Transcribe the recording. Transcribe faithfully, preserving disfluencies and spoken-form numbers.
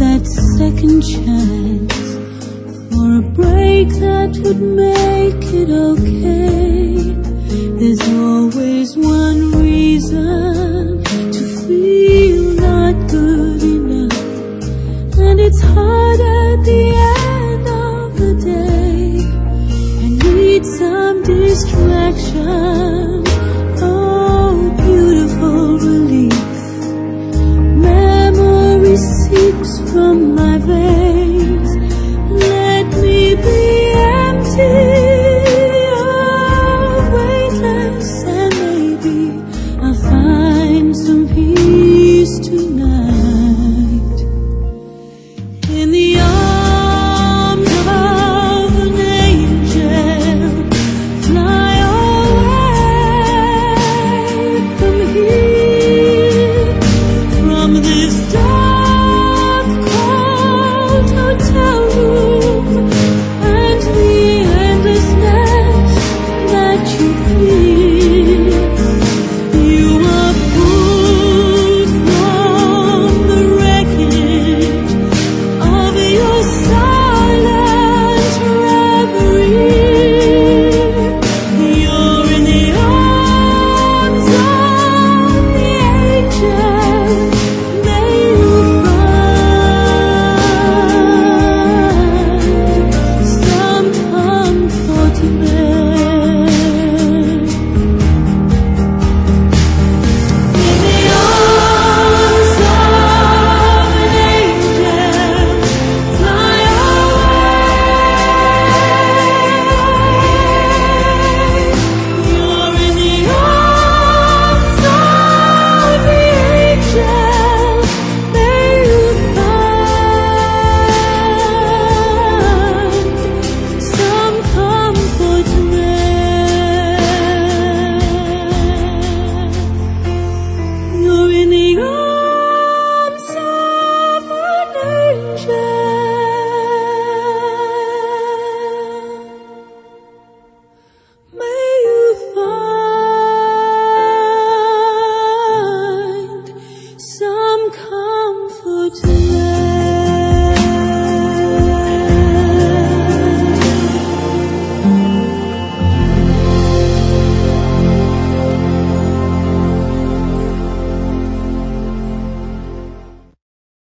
that second chance for a break that would make it okay. There's always one reason to feel not good enough, and it's hard at the end of the day. I need some distraction.